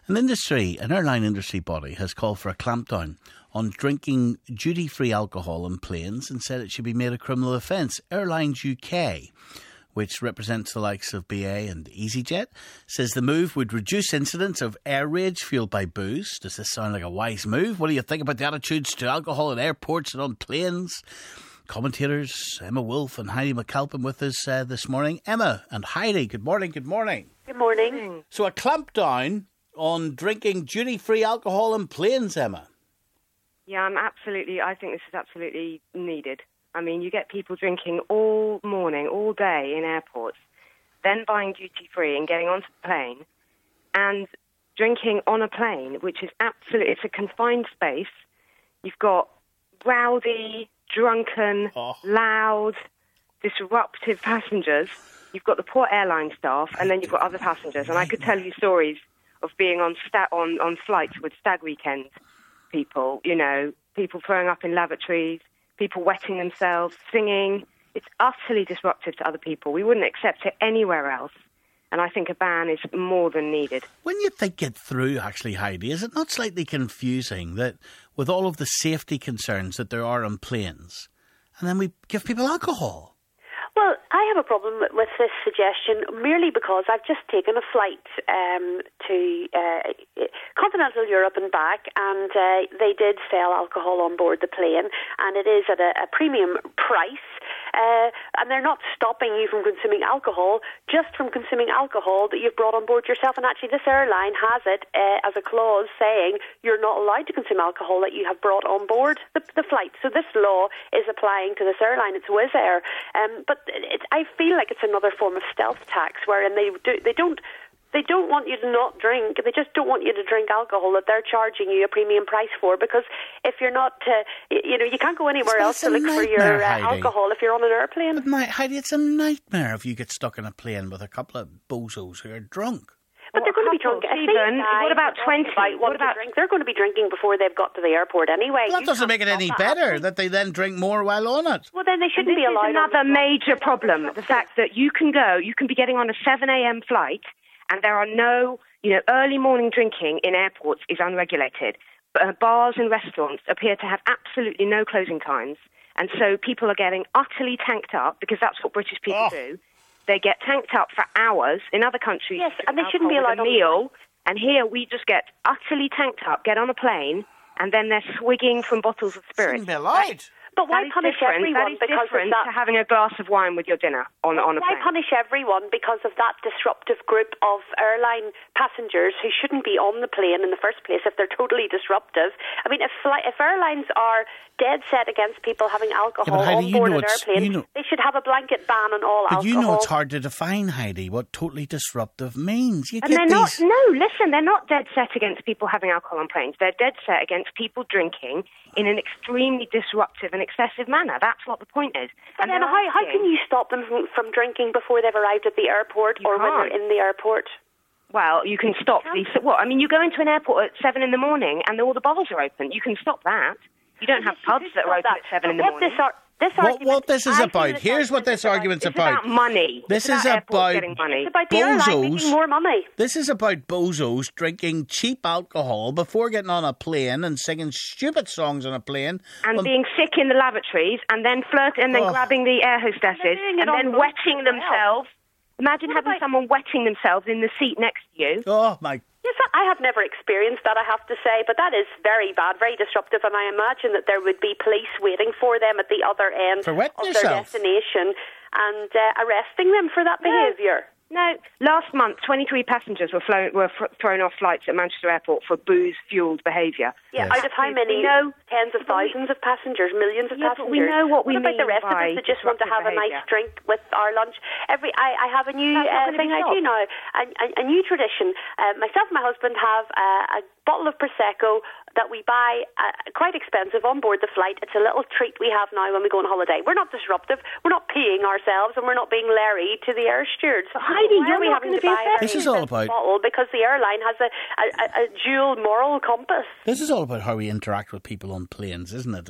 An airline industry body has called for a clampdown on drinking duty-free alcohol in planes and said it should be made a criminal offence. Airlines UK, which represents the likes of BA and EasyJet, says the move would reduce incidents of air rage fuelled by booze. Does this sound like a wise move? What do you think about the attitudes to alcohol at airports and on planes? Commentators Emma Wolfe and Heidi McAlpin with us this morning. Emma and Heidi, good morning, good morning. Good morning. So a clampdown on drinking duty-free alcohol in planes, Emma? Yeah, I think this is absolutely needed. I mean, you get people drinking all morning, all day in airports, then buying duty-free and getting onto the plane, and drinking on a plane, which is it's a confined space. You've got rowdy, drunken, loud, disruptive passengers. You've got the poor airline staff, and then you've got other passengers. And I could tell you stories of being on flights with stag weekend people, people throwing up in lavatories, people wetting themselves, singing. It's utterly disruptive to other people. We wouldn't accept it anywhere else. And I think a ban is more than needed. When you think it through, actually, Heidi, is it not slightly confusing that with all of the safety concerns that there are on planes, and then we give people alcohol? Well, I have a problem with this suggestion merely because I've just taken a flight to continental Europe and back, and they did sell alcohol on board the plane, and it is at a premium price. And they're not stopping you from consuming alcohol, just from consuming alcohol that you've brought on board yourself. And actually, this airline has it as a clause saying you're not allowed to consume alcohol that you have brought on board the flight. So this law is applying to this airline. It's Wizz Air. But I feel like it's another form of stealth tax, wherein they don't want you to not drink. They just don't want you to drink alcohol that they're charging you a premium price for, because if you're not, you can't go anywhere else to look for your alcohol if you're on an airplane. But Heidi, it's a nightmare if you get stuck in a plane with a couple of bozos who are drunk. But they're going to be drunk. What about 20? They're going to be drinking before they've got to the airport anyway. Well, that doesn't make it any better that they then drink more while on it. Well, then they shouldn't be allowed. This is another major problem. The fact that you can be getting on a 7 a.m. flight, and there are no, early morning drinking in airports is unregulated. Bars and restaurants appear to have absolutely no closing times. And so people are getting utterly tanked up, because that's what British people do. They get tanked up for hours. In other countries, yes, and they shouldn't be allowed a meal. And here we just get utterly tanked up, get on a plane, and then they're swigging from bottles of spirits. Shouldn't be allowed. But why punish everyone because of that? To having a glass of wine with your dinner on a plane. Why punish everyone because of that disruptive group of airline passengers who shouldn't be on the plane in the first place if they're totally disruptive? I mean, if airlines are dead set against people having alcohol on board an airplane, they should have a blanket ban on all alcohol. But you know it's hard to define, Heidi, what totally disruptive means. They're not dead set against people having alcohol on planes. They're dead set against people drinking in an extremely disruptive and excessive manner. That's what the point is. But then how can you stop them from drinking before they've arrived at the airport when they're in the airport? Well, you can stop these. You go into an airport at 7 in the morning and all the bars are open. You can stop that. You don't have pubs that are open at 7 in the morning. What this is about, here's what this argument's about. It's about money. This is about It's about the airline making more money. This is about bozos drinking cheap alcohol before getting on a plane and singing stupid songs on a plane. And being sick in the lavatories, and then grabbing the air hostesses, and then wetting themselves. Imagine having someone wetting themselves in the seat next to you. Oh, my... Yes, I have never experienced that, I have to say, but that is very bad, very disruptive, and I imagine that there would be police waiting for them at the other end of their destination and arresting them for that behaviour. No. Last month, 23 passengers were thrown off flights at Manchester Airport for booze-fuelled behaviour. Yeah, out of how many? Tens of thousands of passengers, millions of passengers. But we know what we mean. What about the rest of us that just want to have a nice drink with our lunch? I have a new thing I do now, a new tradition. Myself and my husband have a bottle of Prosecco that we buy quite expensive on board the flight. It's a little treat we have now when we go on holiday. We're not disruptive. We're not peeing ourselves, and we're not being Larry to the air stewards. But Heidi, why are we having to buy this is all about bottle because the airline has a dual moral compass? This is all about how we interact with people on planes, isn't it?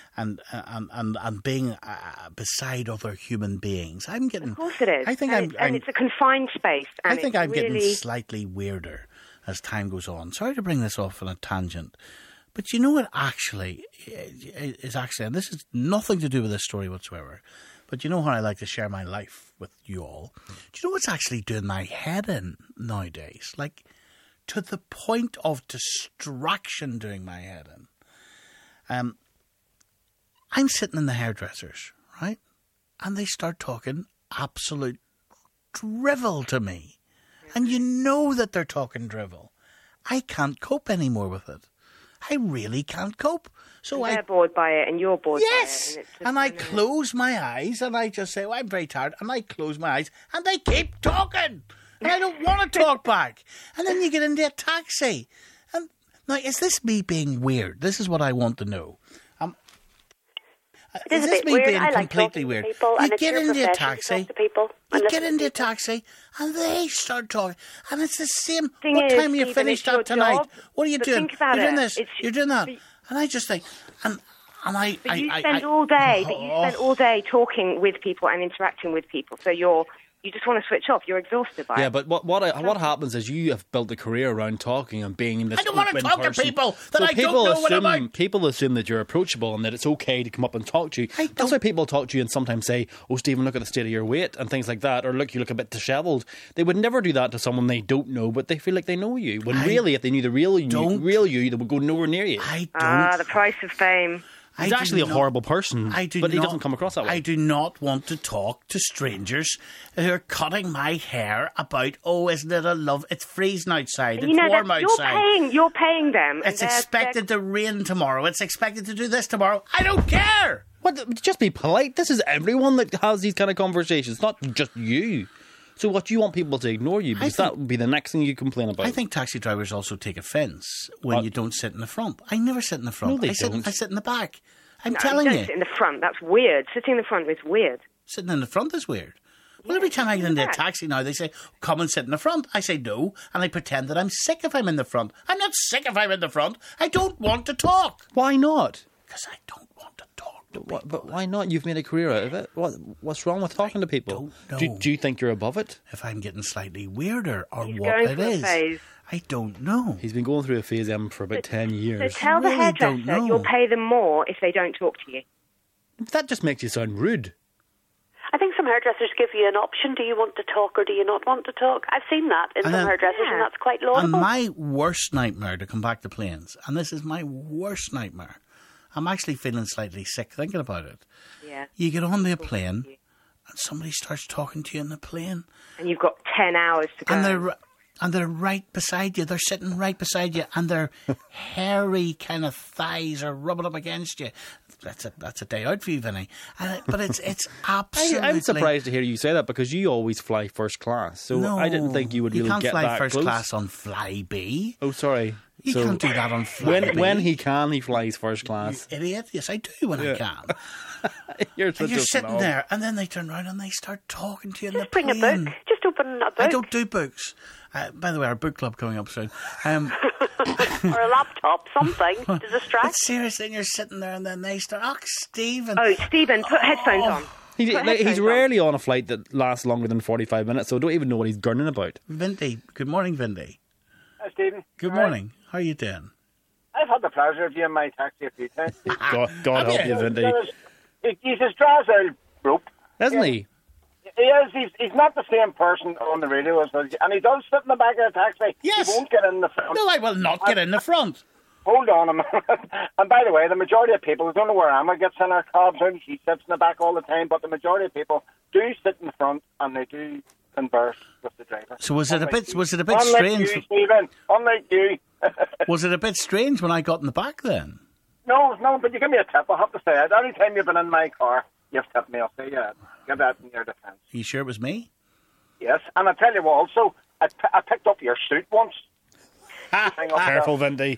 And being beside other human beings. Of course it is. I think and it's a confined space. I think I'm getting slightly weirder as time goes on. Sorry to bring this off on a tangent, but you know what actually is actually, and this is nothing to do with this story whatsoever, but you know how I like to share my life with you all. Do you know what's actually doing my head in nowadays? Like, to the point of distraction doing my head in. I'm sitting in the hairdressers, right? And they start talking absolute drivel to me. And you know that they're talking drivel. I can't cope anymore with it. I really can't cope. So they're bored by it and you're bored yes! by it. And I close my eyes and I just say, I'm very tired. And I close my eyes and they keep talking. And I don't want to talk back. And then you get into a taxi. And now, is this me being weird? This is what I want to know. Is this me being completely weird? You get into a taxi, and they start talking, and it's the same. What time are you finished up tonight? What are you doing? You're doing this. You're doing that, and I just think, and I. But you spend all day talking with people and interacting with people, so you just want to switch off. You're exhausted by it. Yeah, but what happens is you have built a career around talking and being in this. I don't want to talk to people that so I don't know what about. People assume that you're approachable and that it's okay to come up and talk to you. That's why people talk to you and sometimes say, "Oh, Stephen, look at the state of your weight," and things like that, or "Look, you look a bit dishevelled." They would never do that to someone they don't know, but they feel like they know you. When really, if they knew the real you, they would go nowhere near you. The price of fame. He's actually a horrible person, but he doesn't come across that way. I do not want to talk to strangers who are cutting my hair about, isn't it a love? It's freezing outside. It's warm outside. You're paying them. It's expected to rain tomorrow. It's expected to do this tomorrow. I don't care. What? Just be polite. This is everyone that has these kind of conversations, not just you. So what, you want people to ignore you? Because that would be the next thing you complain about. I think taxi drivers also take offence when you don't sit in the front. I never sit in the front. No, they don't. I sit in the back. I'm telling you. Don't sit in the front. That's weird. Sitting in the front is weird. Sitting in the front is weird. Well, every time I get into a taxi now, they say, come and sit in the front. I say no, and I pretend that I'm sick if I'm in the front. I'm not sick if I'm in the front. I don't want to talk. Why not? Because I don't want to talk. But why not? You've made a career out of it. What's wrong with talking to people? Don't know. Do you think you're above it? If I'm getting slightly weirder or He's what going it through a is. phase. I don't know. He's been going through a phase for about 10 years. So tell the hairdresser you'll pay them more if they don't talk to you. That just makes you sound rude. I think some hairdressers give you an option. Do you want to talk or do you not want to talk? I've seen that in some hairdressers, and that's quite laudable. And my worst nightmare, to come back to planes, and this is my worst nightmare, I'm actually feeling slightly sick thinking about it. Yeah. You get on the plane, and somebody starts talking to you in the plane. And you've got 10 hours to go. And they're right beside you. They're sitting right beside you, and their hairy kind of thighs are rubbing up against you. That's a day out for you, Vinny. But it's absolutely. I'm surprised to hear you say that because you always fly first class. So no, I didn't think you would really get that close. You can't fly first class on Flybe. Oh, sorry. You can't do that on Flybe. When he flies first class. You idiot. Yes, I do when I can. You're sitting there, and then they turn around and they start talking to you in the plane. Just bring a book. Just open a book. I don't do books. By the way, our book club coming up soon. Or a laptop, something to distract. But seriously, and you're sitting there and then they start, Stephen. Oh, Stephen, put headphones on. He's rarely on a flight that lasts longer than 45 minutes, so I don't even know what he's gurning about. Vindy, good morning, Vindy. Hi, Stephen. Good morning. How are you doing? I've had the pleasure of you in my taxi a few times. God help you, Vindy. He's as dry as a rope. Isn't he? He is. He's not the same person on the radio as and he does sit in the back of the taxi. Yes. He won't get in the front. No, I will not get in the front. Hold on a minute. And by the way, the majority of people, I don't know where Emma gets in her cabs, she sits in the back all the time, but the majority of people do sit in the front and they do converse with the driver. So was it a bit strange? Unlike you, Stephen. Unlike you. Was it a bit strange when I got in the back then? No, but you give me a tip, I have to say it. Any time you've been in my car, you've tipped me, I'll say yeah. Give that in your defence. Are you sure it was me? Yes, and I tell you what also, I picked up your suit once. Careful, Vindy.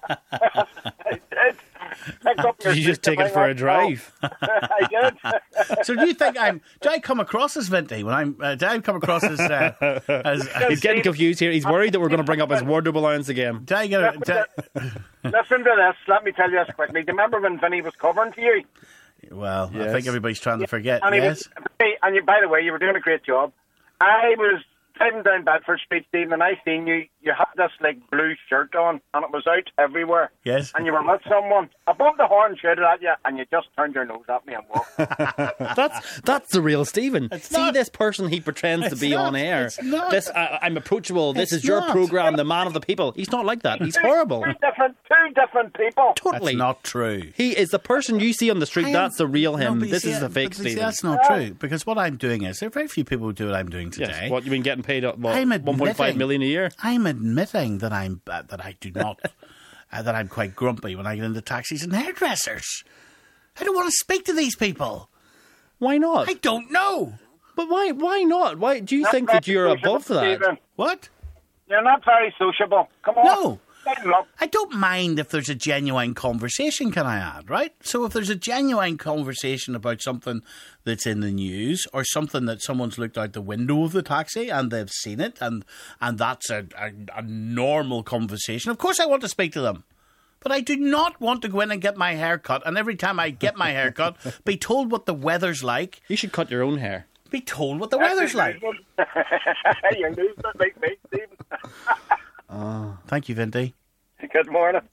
Did you just take it for a drive? I did. So do you think do I come across as Vindy when do I come across as he's getting confused here. He's worried that we're going to bring up his wardrobe allowance again. Listen to this. Let me tell you this quickly. Do you remember when Vinny was covering for you? Well, yes. I think everybody's trying to forget. And yes. By the way, you were doing a great job. I was driving down Bedford Street, Stephen, and I seen you you had this like blue shirt on, and it was out everywhere. Yes. And you were with someone above the horn, shouted at you, and you just turned your nose at me and walked. That's the real Stephen. See not. this person he pretends to It's be not. on air. It's not. This I'm approachable. This It's is your not. program, the man of the people. He's not like that. He's horrible. Two different people. Totally. That's not true. He is the person you see on the street. That's the real him. No, but you This see, is the fake but see, Stephen. That's not true, because what I'm doing is, there are very few people who do what I'm doing today. Yes. What, you've been getting paid, what, I'm 1.5 admitting- million a year? I'm admitting that that I do not, that I'm quite grumpy when I get into taxis and hairdressers. I don't want to speak to these people. Why not? I don't know. But why not? Why do you Not think very that you're sociable, above that? Stephen. What? You're not very sociable. Come on. No. Lighten up. I don't mind if there's a genuine conversation, can I add, right? So if there's a genuine conversation about something that's in the news or something that someone's looked out the window of the taxi and they've seen it and that's a normal conversation, of course I want to speak to them. But I do not want to go in and get my hair cut, and every time I get my hair cut, be told what the weather's like. You should cut your own hair. Be told what the weather's like. You're losing it like me, Stephen. Thank you, Vinty. Good morning.